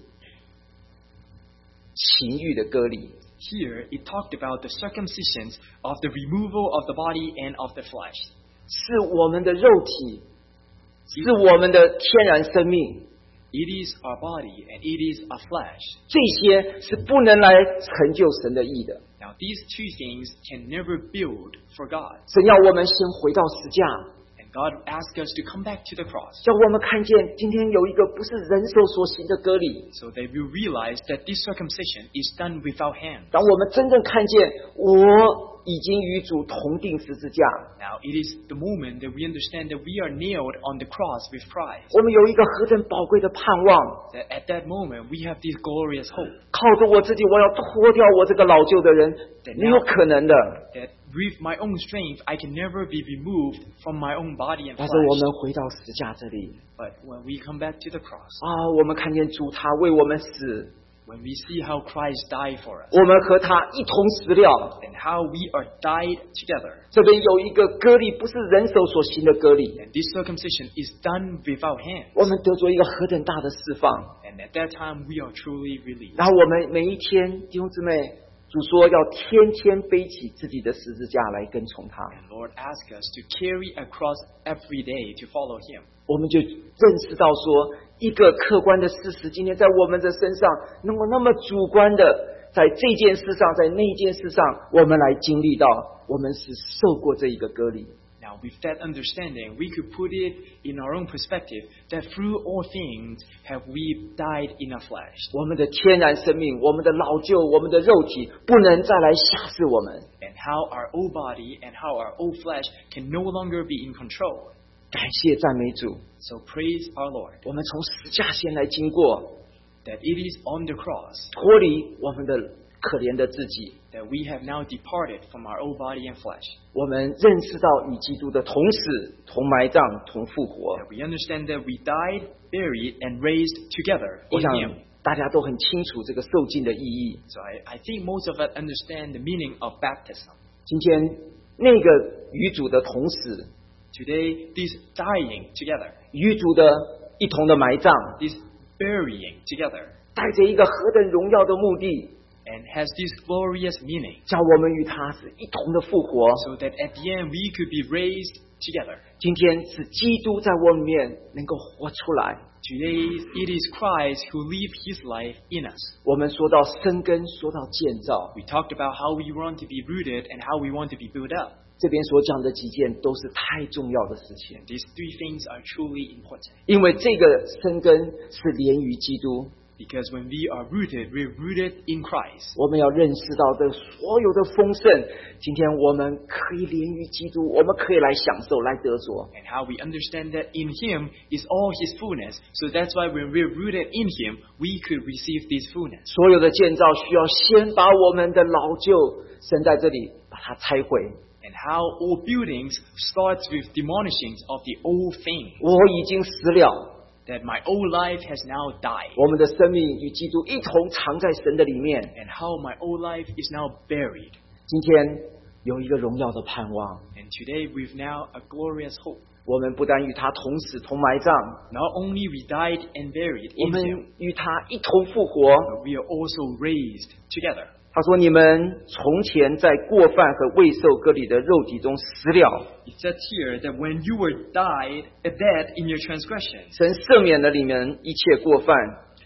情欲的割礼， Here, it talked about the circumcisions of the removal of the body and of the flesh. 是我们的肉体，是我们的天然生命， It is our body and it is our flesh. 这些是不能来成就神的义的。 Now, these two things can never build for God. 神要我们先回到十架， And God asks us to come back to the cross 叫我们看见今天有一个不是人手所行的割礼。 so that we realize that this circumcision is done without hands. 当我们真正看见我已经与主同定十字架， Now, it is the moment that we understand that we are nailed on the cross with Christ. 我们有一个何等宝贵的盼望。 That at that moment, we have this glorious hope 靠着我自己，我要脱掉我这个老旧的人，没有可能的。 that with my own strength, I can never be removed from my own body and 但是我 flesh. 们回到十架这里 But when we come back to the cross, 啊，我们看见主他为我们死， when we see how Christ died for us 我们和他一同死了。 and how we are died together, 这边有一个割礼，不是人手所行的割礼， and this circumcision is done without hands. 我们得着一个何等大的释放。 And at that time, we are truly released. 然后我们每一天，弟兄姊妹，主说要天天背起自己的十字架来跟从他， And Lord asks us to carry a cross every day to follow Him. 我们就认识到说，一个客观的事实，今天在我们的身上，能够那么主观的，在这件事上，在那件事上，我们来经历到，我们是受过这一个割礼。 Now, with that understanding, we could put it in our own perspective that through all things have we died in our flesh. 我们的天然生命，我们的老旧，我们的肉体，不能再来辖制我们。 And how our old body and how our old flesh can no longer be in control. 感谢赞美主， So praise our Lord 我们从十架线来经过， that it is on the cross 脱离我们的可怜的自己， that we have now departed from our old body and flesh. 我们认识到与基督的同死、同埋葬、同复活。 That we understand that we died, buried, and raised together 我 in 想 Him. 大家都很清楚这个受尽的意义。 So I, I think most of us understand the meaning of baptism. 今天那个与主的同死， Today, this dying together, 与主的一同的埋葬， this burying together, 带着一个何等荣耀的目的， and has this glorious meaning, 叫我们与他是一同的复活。 so that at the end we could be raised together. 今天是基督在我们里面能够活出来。 Today, it is Christ who lives His life in us. 我们说到生根，说到建造， We talked about how we want to be rooted and how we want to be built up. 这边所讲的几件都是太重要的事情， These three things are truly important. 因为这个生根是连于基督。 Because when we are rooted, we're rooted in Christ. 我们要认识到这所有的丰盛，今天我们可以连于基督，我们可以来享受，来得着。 And how we understand that in Him is all His fullness. So that's why when we're rooted in Him, we could receive this fullness. 所有的建造需要先把我们的老旧，神在这里把它拆毁。 And how all buildings starts with demolishing of the old thing. 我已经死了， That my old life has now died. 我们的生命与基督一同藏在神的里面。 And how my old life is now buried. 今天有一个荣耀的盼望， And today we've now a glorious hope. 我们不但与他同死同埋葬， Not only we died and buried 我 in 们 Him, 与他一同复活。 but we are also raised together. 他说：“你们从前在过犯和未受割礼的肉体中死了， It says here that when you were died, uh, dead in your transgressions, 神赦免了你们一切过犯，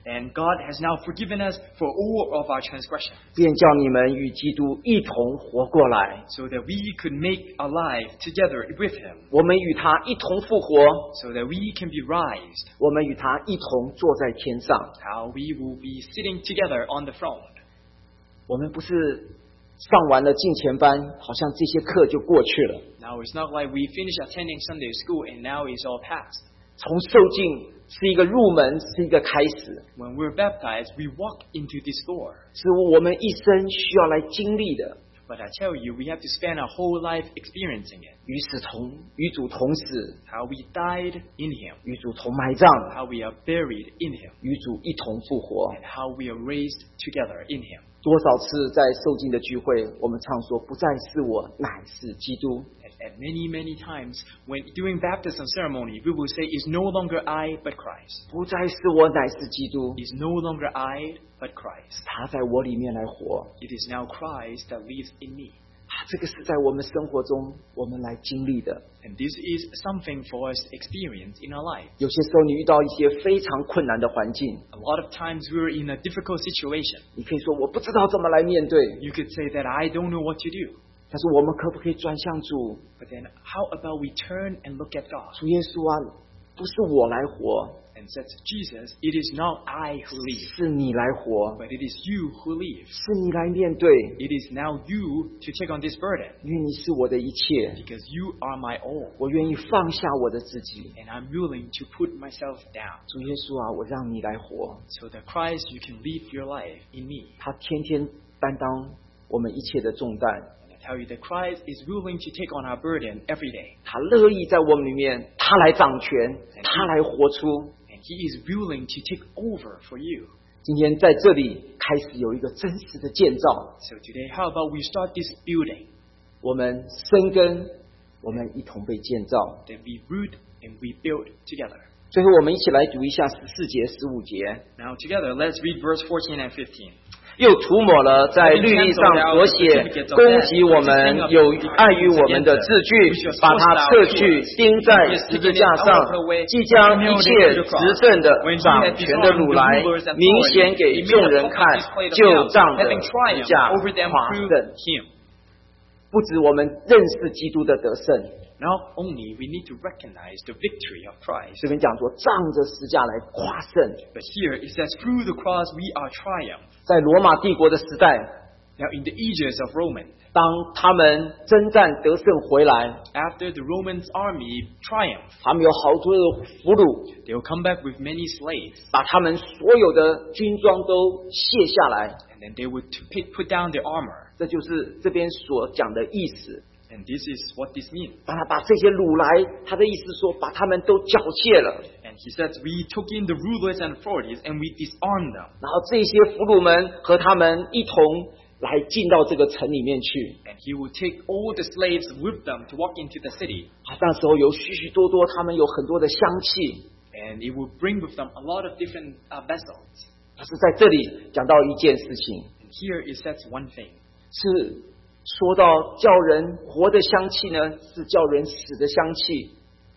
And God has now forgiven us for all of our transgressions, 便叫你们与基督一同活过来。 so that we could make our life together with Him, 我们与他一同复活， so that we can be raised, 我们与他一同坐在天上。 how we will be sitting together on the throne. 我们不是上完了敬前班，好像这些课就过去了。 Now it's not like we finish attending Sunday school and now it's all past. 从受敬是一个入门，是一个开始， When we're baptized, we walk into this door. 是我们一生需要来经历的。 But I tell you, we have to spend our whole life experiencing it. 与死同与主同死， How we died in Him, 与主同埋葬， how we are buried in Him, 与主一同复活。 and how we are raised together in Him. 多少次在受敬的聚会，我们唱说：“不再是我，乃是基督。” And, and many, many times, when doing baptism ceremony, we will say, "It's no longer I, but Christ. 不再是我，乃是基督。 It's no longer I, but Christ. 他在我里面来活。 It is now Christ that lives in me." 啊，这个是在我们生活中我们来经历的。 And this is something for us to experience in our life. 有些时候你遇到一些非常困难的环境， A lot of times we're in a difficult situation. 你可以说我不知道怎么来面对， You could say that I don't know what to do. 但是我们可不可以转向主？ But then how about we turn and look at God 主耶稣啊，不是我来活， and says, "Jesus, it is not I who live, 是你来活， but it is you who live. 是你来面对， It is now you to take on this burden 因为你是我的一切， because you are my all. 我愿意放下我的自己。 And I'm willing to put myself down 主耶稣啊，我让你来活， so that Christ, you can live your life in me." 他天天担当我们一切的重担， And I tell you that Christ is willing to take on our burden every day. 他乐意在我们里面，他来掌权，他来活出。 And He is willing to take over for you. 今天在这里开始有一个真实的建造， So today, how about we start this building? 我们生根，我们一同被建造。 Then we root and we build together. 最后，我们一起来读一下十四节、十五节。 Now together, let's read verse fourteen and fifteen. 又涂抹了在律例上所写攻击我们有碍于我们的字句，把它撤去，钉在十字架上，即将一切执政的掌权的掳来，明显给众人看，就仗着十字架夸胜。不止我们认识基督的得胜， Not only we need to recognize the victory of Christ, 这边讲说仗着十字架来夸胜。 but here it says through the cross we are triumph. 在罗马帝国的时代， Now in the ages of Roman, 当他们征战得胜回来， after the Roman army triumphed, 他们有好多的俘虏， they will come back with many slaves, 把他们所有的军装都卸下来， and then they would put put down their armor. 这就是这边所讲的意思。 And this is what this means. 把他把这些掳来，他的意思说把他们都缴械了， And he says, we took in the rulers and authorities and we disarmed them. 然后这些俘虏们和他们一同来进到这个城里面去。 And he will take all the slaves with them to walk into the city. 啊，那时候有许许多多，他们有很多的香气。 And it will bring with them a lot of different uh, vessels. 但是在这里讲到一件事情， And here it says one thing. 是说到叫人活的香气呢，是叫人死的香气。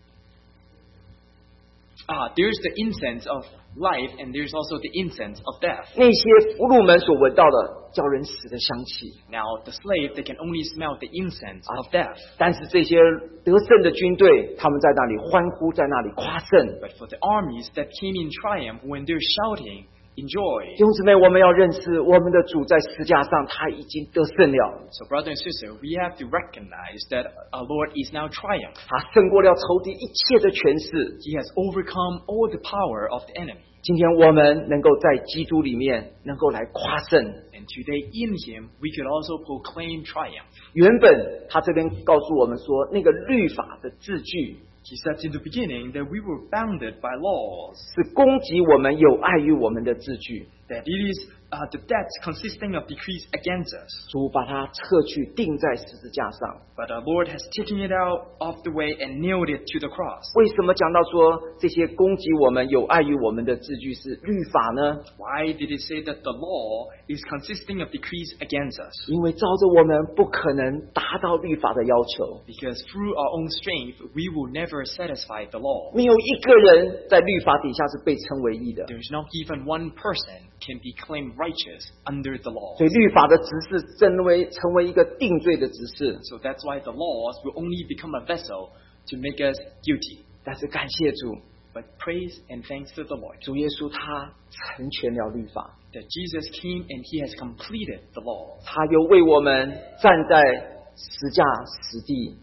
Ah, there's the incense of life and there's also the incense of death. 那些俘虏们所闻到的叫人死的香气， Now, the slave, they can only smell the incense of death. 但是这些得胜的军队，他们在那里欢呼，在那里夸胜。 But for the armies that came in triumph, when they're shouting, enjoy. 弟兄姊妹，我们要认识我们的主在十字架上，他已经得胜了， So, brother and sister, we have to recognize that our Lord is now triumph. 他胜过了仇敌一切的权势。 He has overcome all the power of the enemy. 今天我们能够在基督里面能够来夸胜。 And today in Him, we could also proclaim triumph. 原本他这边告诉我们说，那个律法的字句 He says in the beginning that we were bounded by laws, 是攻击我们有碍于我们的字句。 that it is uh, the debts consisting of decrees against us. 主把它撤去，钉在十字架上。 But the Lord has taken it out of the way and nailed it to the cross. 为什么讲到说这些攻击我们、有碍于我们的字句是律法呢？ Why did it say that the law is consisting of decrees against us? 因为照着我们不可能达到律法的要求， Because through our own strength, we will never satisfy the law. 没有一个人在律法底下是被称为义的。 There's not even one person can be claimed righteous under the law. 所以律法的执事成为成为一个定罪的执事。 So that's why the laws will only become a vessel to make us guilty. 但是感谢主， But praise and thanks to the Lord 主耶稣他成全了律法， that Jesus came and he has completed the law. 他又为我们站在十架死地，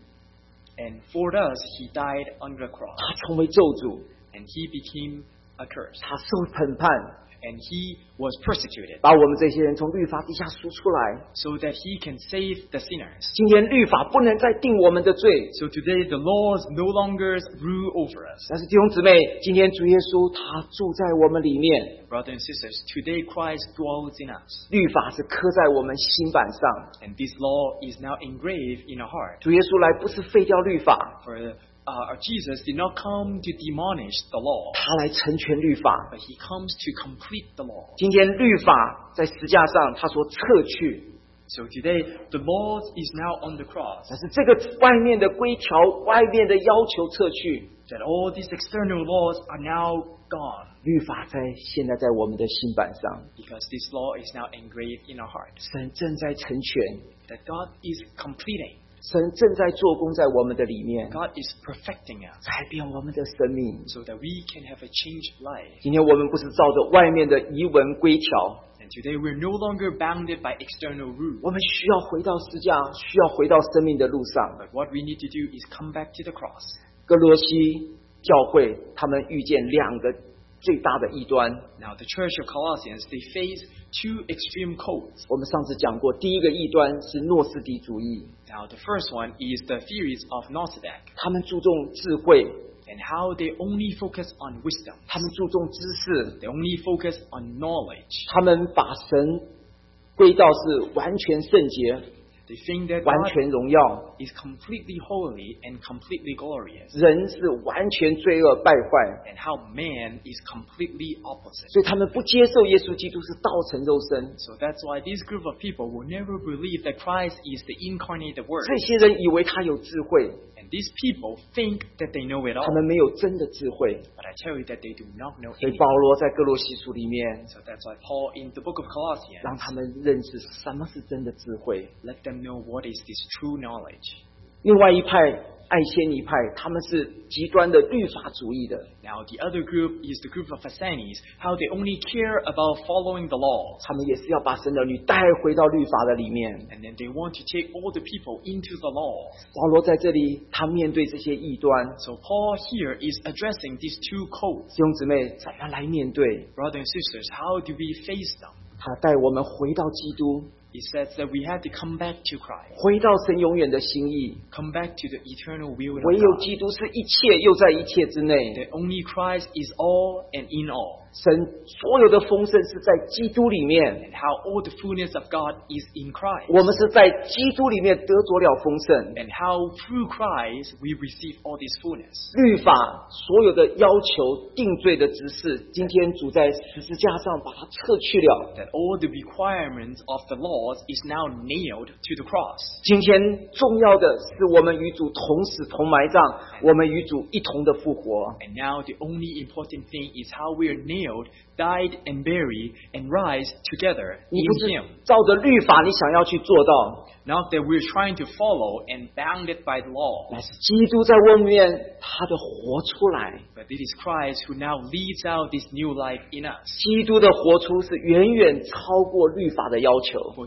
And for us, he died on the cross. 他成为咒诅， And he became a curse. 他受审判， And he was persecuted 把我们这些人从律法底下赎出来。 so that he can save the sinners. 今天律法不能再定我们的罪， So today, the laws no longer rule over us. 但是弟兄姊妹，今天主耶稣他住在我们里面， Brothers and sisters, today Christ dwells in us. 律法是刻在我们心板上。 And this law is now engraved in our heart. 主耶稣来不是废掉律法， For uh, our Jesus did not come to demolish the law, 他来成全律法。 but he comes to complete the law. 今天律法在十架上，他说撤去， So today, the law is now on the cross. 但是这个外面的规条、外面的要求撤去， That all these external laws are now gone. 律法在现在在我们的心板上， Because this law is now engraved in our heart. 神正在成全， That God is completing. 神正在做工在我们的里面， God is perfecting us 改变我们的生命。 so that we can have a changed life. 今天我们不是照着外面的遗文规条， And today we're no longer bounded by external rules. 我们需要回到十架，需要回到生命的路上。 But what we need to do is come back to the cross. 哥罗西教会他们遇见两个最大的异端。 Now, the church of Colossians, they face two extreme codes. 我们上次讲过，第一个异端是诺斯底主义， Now, the first one is the theories of Gnostic 他们注重智慧， and how they only focus on wisdom. 他们注重知识， They only focus on knowledge. 他们把神归到是完全圣洁、 They think that 完 God 全荣耀， is completely holy and completely glorious, 人是完全罪恶败坏， and how man is completely opposite. 所以他们不接受耶稣基督是道成肉身。 So that's why this group of people will never believe that Christ is the incarnated Word. 这些人以为他有智慧， And these people think that they know it 他 all. 们没有真的智慧。 But I tell you that they do not know 所以 anything. 保罗在哥罗西书里面 So that's why Paul in the book of Colossians 让他们认识什么是真的智慧。 let them know what is this true knowledge. 另外一派爱先一派，他们是极端的律法主义的， Now the other group is the group of Essenes, how they only care about following the law. 他们也是要把神的儿女带回到律法的里面。 And then they want to take all the people into the law. 保罗在这里，他面对这些异端， So Paul here is addressing these two codes. 弟兄姊妹怎么来面对？ Brothers and sisters, how do we face them? 他带我们回到基督， He says that we have to come back to Christ. 回到神永远的心意。 Come back to the eternal will of 唯有 God. 基督是一切，又在一切之内。 That only Christ is all and in all. 神所有的丰盛是在基督里面， And how all the fullness of God is in Christ. 我们是在基督里面得着了丰盛。 And how through Christ we receive all this fullness. 律法所有的要求定罪的执事，今天主在十字架上把它撤去了。 That all the requirements of the laws is now nailed to the cross. 今天重要的是我们与主同死同埋葬，我们与主一同的复活。 And now the only important thing is how we are nailed, died and buried, and rise together 你不 in 是 Him. 照着律法你想要去做到， Not that we're trying to follow and bounded by the law. 乃是基督在我们里面他的活出来。 But it is Christ who now leads out this new life in us. 基督的活出是远远超过律法的要求。 For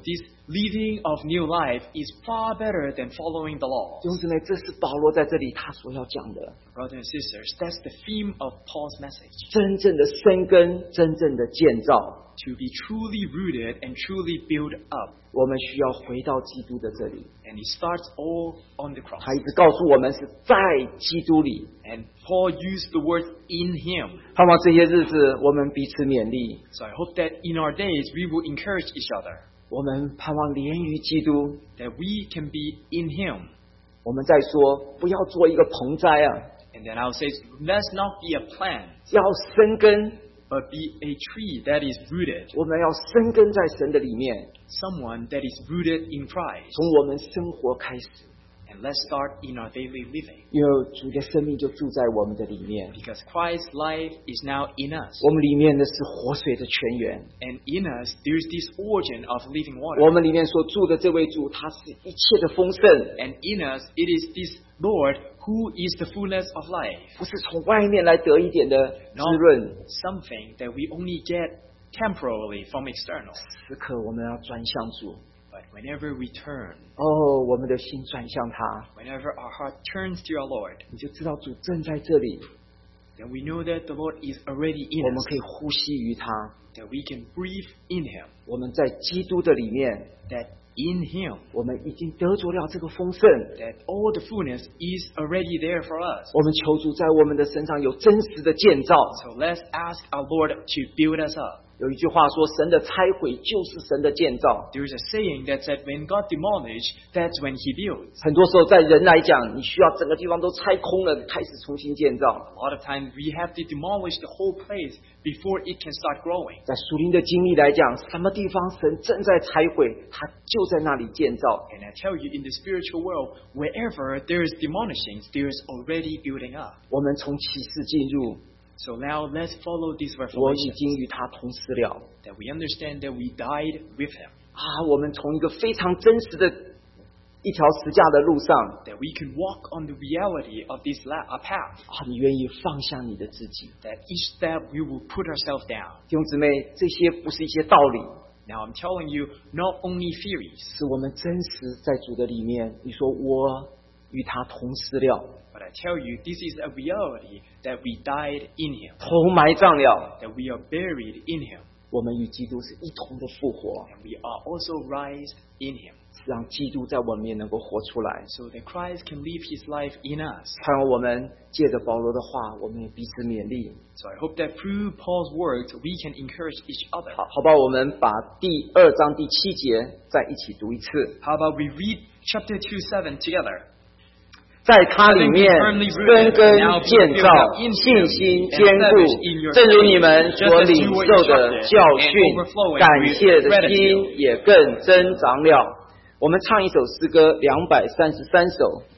this living of new life is far better than following the law. 弟兄姊妹，这是保罗在这里他所要讲的， Brothers and sisters, that's the theme of Paul's message. 真正的生根，真正的建造， To be truly rooted and truly built up. 我们需要回到基督的这里。 And it starts all on the cross. 他一直告诉我们是在基督里， And Paul used the word in him. 盼望这些日子我们彼此勉励， So I hope that in our days we will encourage each other. 我们盼望连于基督。 That we can be in him. 我们再说，不要做一个盆栽啊， And then I'll say, let's not be a plant, 要生根， but be a tree that is rooted. 我们要生根在神的里面， Someone that is rooted in Christ. 从我们生活开始， And let's start in our daily living. 因为主的生命就住在我们的里面， Because Christ's life is now in us. 我们里面的是活水的泉源， And in us, there's this origin of living 我 water. 们里面所住的这位主，他是一切的丰盛， And in us, it is this Lord who is the fullness of life. 不是从外面来得一点的滋润。 Something that we only get temporarily from external. 时刻我们要转向主， But whenever we turn, 哦，我们的心转向他， whenever our heart turns to our Lord, 你就知道主正在这里， then we know that the Lord is already 我 in 们 us. 可以呼吸于他， That we can breathe in Him. 我们在基督的里面， That in Him, 我们已经得着了这个丰盛。 that all the fullness is already there for us. 我们求主在我们的身上有真实的建造。 So let's ask our Lord to build us up. 有一句话说，神的拆毁就是神的建造。 There's a saying that said, when God demolishes, that's when He builds. 很多时候在人来讲，你需要整个地方都拆空了，开始重新建造。 A lot of times we have to demolish the whole place before it can start growing. 在属灵的经历来讲，什么地方神正在拆毁，他就在那里建造。 And I tell you, in the spiritual world, wherever there is demolishing, there is already building up. 我们从启示进入， So now let's follow these 我已 revelations. 经与他同死了。 That we understand that we died with Him. 啊，我们从一个非常真实的一条十架的路上， That we can walk on the reality of this la- uh, path. 啊，你愿意放下你的自己。 That each step we will put ourselves down. 弟兄姊妹，这些不是一些道理， Now I'm telling you, not only theories, 是我们真实在主的里面。你说我与他同死了， but I tell you, this is a reality that we died in Him. 同埋葬了， That we are buried in Him. 我们与基督是一同的复活， And we are also raised in Him. 让基督在我们里面能够活出来。 So that Christ can live His life in us. 盼望我们借着保罗的话，我们也彼此勉励。 So I hope that through Paul's words, we can encourage each other. 好，好吧，我们把第二章第七节再一起读一次。 How about we read chapter two seven together? 在他里面生根建造，信心坚固，正如你们所领受的教训，感谢的心也更增长了。我们唱一首诗歌两百三十三首，